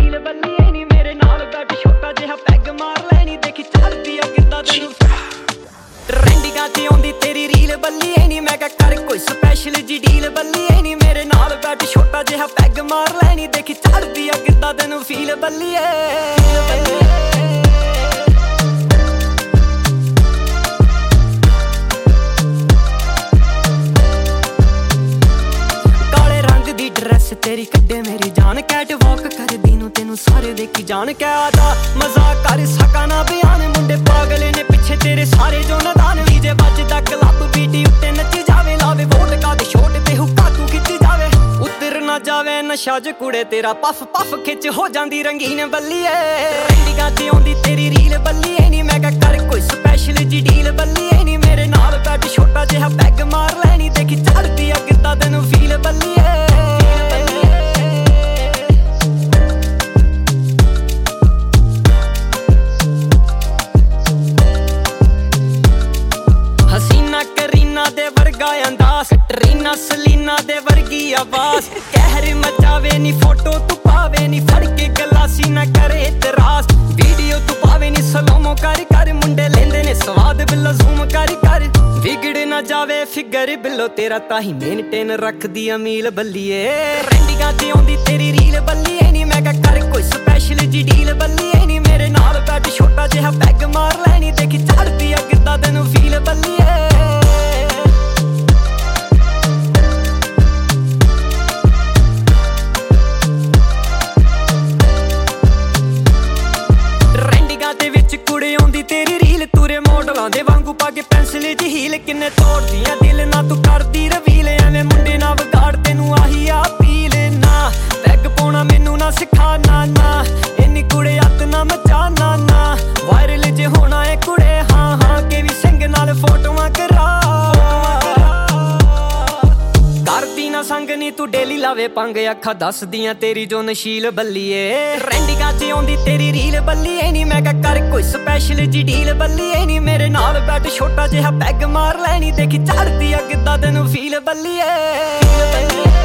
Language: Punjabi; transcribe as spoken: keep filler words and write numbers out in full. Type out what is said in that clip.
ਫੀਲ ਬੱਲੀਏ ਨੀ ਮੇਰੇ ਨਾਲ ਬੈਠ ਛੋਟਾ ਜਿਹਾ ਪੈਗ ਮਾਰ ਲੈਣੀ ਦੇਖੀ ਚੱਲਦੀ ਆ ਕਿੱਦਾਂ ਤੈਨੂੰ ਟ੍ਰੈਂਡਿੰਗਾਂ ਤੇ ਆਉਂਦੀ ਤੇਰੀ ਰੀਲ ਬੱਲੀਏ ਨੀ ਮੈਂ ਕਿਹਾ ਕਰ ਕੋਈ ਸਪੈਸ਼ਲ ਜੀ ਡੀਲ ਬੱਲੀਏ ਨੀ ਮੇਰੇ ਨਾਲ ਬੈਠ ਛੋਟਾ ਜਿਹਾ ਪੈਗ ਮਾਰ ਲੈਣੀ ਦੇਖੀ ਚੱਲਦੀ ਆ ਕਿੱਦਾਂ ਤੈਨੂੰ ਫੀਲ ਬੱਲੀਏ ਡਰੈਸ ਤੇਰੀ ਕੱਢੇ ਮੇਰੀ ਜਾਨ ਕੈਟ ਵਾਕ ਕਰਦੀ ਨੂੰ ਤੈਨੂੰ ਸਾਰੇ ਦੇਖੀ ਜਾਣ ਕਹਿਦਾ ਮਜ਼ਾਕ ਕਰ ਸਕਾ ਨਾ ਬਿਆਨ ਮੁੰਡੇ ਪਾਗਲ ਨੇ ਪਿੱਛੇ ਤੇਰੇ ਸਾਰੇ ਜੋ ਨਦਾਨ ਡੀਜੇ ਵੱਜਦਾ ਕਲੱਬ ਬੀਟੀ ਉੱਤੇ ਨੱਚੀ ਜਾਵੇ ਲਾਵੇ ਵੋਟਕਾ ਦੇ ਛੋਟ ਤੇ ਹੁੱਕਾ ਤੂੰ ਖਿੱਚੀ ਜਾਵੇ ਉਤਰ ਨਾ ਜਾਵੇ ਨਸ਼ਾ ਜ ਕੁੜੇ ਤੇਰਾ ਪਫ ਪਫ ਖਿੱਚ ਹੋ ਜਾਂਦੀ ਰੰਗੀਨ ਬੱਲੀਏ ਟ੍ਰੈਂਡਿੰਗਾਂ ਤੇ ਆਉਂਦੀ ਤੇਰੀ ਰੀਲ ਬੱਲੀਏ ਨੀ ਮੈਂ ਕਿਹਾ ਕਰ ਕੋਈ ਸਪੈਸ਼ਲ ਜੀ ਡੀਲ ਬੱਲੀਏ ਨੀ ਮੇਰੇ ਨਾਲ ਬੈਠ ਛੋਟਾ ਜਿਹਾ ਪੈਗ ਮਾਰ ਲੈਣੀ ਦੇਖੀ ਚੜਦੀ ਆ ਕਿੱਦਾਂ ਤੈਨੂੰ ਫੀਲ ਬੱਲੀਏ ਦੇ ਵਰਗਾ ਅੰਦਾਜ਼ ਟਰੀਨਾ ਸਲੀਨਾ ਦੇ ਵਰਗੀ ਆਵਾਜ਼ ਕਹਿਰ ਮਚਾਵੇ ਨੀ ਫੋਟੋ ਤੂੰ ਪਾਵੇ ਨੀ ਫੜ ਕੇ ਗਲਾਸੀ ਨਾ ਕਰੇ ਇਤਰਾਜ਼ ਵੀਡੀਓ ਤੂੰ ਪਾਵੇ ਨੀ ਸਲੋਮੋ ਕਰ ਕਰ ਮੁੰਡੇ ਲੈਂਦੇ ਨੇ ਸਵਾਦ ਬਿੱਲੋ ਜ਼ੂਮ ਕਰ ਕਰ ਵਿਗੜ ਨਾ ਜਾਵੇ ਫਿਗਰ ਬਿੱਲੋ ਤੇਰਾ ਤਾਂ ਹੀ ਮੇਨਟੇਨ ਰੱਖਦੀ ਆ ਮੀਲ ਬੱਲੀਏ ਟ੍ਰੈਂਡਿੰਗਾਂ ਤੇ ਆਉਂਦੀ ਤੇਰੀ ਰੀਲ ਬੱਲੀਏ ਨੀ ਮੈਂ ਕਿਹਾ ਕਰ ਕੋਈ ਸਪੈਸ਼ਲ ਜੀ ਡੀਲ ਬੱਲੀਏ ਨੀ ਮੇਰੇ ਨਾਲ ਬੈਠ ਛੋਟਾ ਜਿਹਾ ਪੈਗ ਮਾਰ ਲੈਣੀ ਦੇਖੀ ਚੜਦੀ ਆ ਕਿੱਦਾਂ ਤੈਨੂੰ ਫੀਲ ਬੱਲੀਏ ਤੇਰੀ ਰੀਲ ਤੂਰੇ ਮੋਡਲਾਂ ਦੇ ਵਾਂਗੂ ਪਾ ਕੇ ਪੈਨਸਿਲ ਚ ਹੀਲ ਕਿੰਨੇ ਤੋੜਦੀਆਂ ਦਿਲ ਨਾ ਤੂੰ ਕਰਦੀ ਰਵੀਲ ਐਵੇਂ ਮੁੰਡੇ ਨਾ ਵਿਗਾੜ ਤੈਨੂੰ ਆਹੀ ਆ ਪੀਲ ਨਾ ਪੈਗ ਪਾਉਣਾ ਮੈਨੂੰ ਨਾ ਸਿਖਾ ਨਾ ਨਾ ਇੰਨੀ ਕੁੜੇ ਅੱਤ ਨਾ ਮਚਾ ਨਾ ਨਾ ਵਾਇਰਲ ਜੇ ਹੋਣਾ ਏ ਕੁੜੇ ਹਾਂ ਹਾਂ ਕੇ ਵੀ ਸਿੰਘ ਨਾਲ ਫੋਟੋਆਂ ਕਰਾ ਕਰਦੀ ਨਾ ਸੰਗ ਨੀ ਤੂੰ ਡੇਲੀ ਲਾਵੇ ਪੰਗ ਅੱਖਾਂ ਦੱਸਦੀਆਂ ਤੇਰੀ ਜੋ ਨਸ਼ੀਲ ਬੱਲੀਏ ਟ੍ਰੈਂਡਿੰਗਾਂ ਚ ਆਉਂਦੀ ਤੇਰੀ ਰੀਲ ਬੱਲੀਏ ਨੀ ਮੈਂ ਕਿਹਾ ਕਰ ਕੋਈ ਸਪੈਸ਼ਲ ਜੀ ਡੀਲ ਬੱਲੀਏ ਨੀ ਮੇਰੇ ਨਾਲ ਬੈਠ ਛੋਟਾ ਜਿਹਾ ਪੈਗ ਮਾਰ ਲੈਣੀ ਦੇਖੀ ਚੜਦੀ ਆ ਕਿੱਦਾਂ ਤੈਨੂੰ ਫੀਲ ਬੱਲੀਏ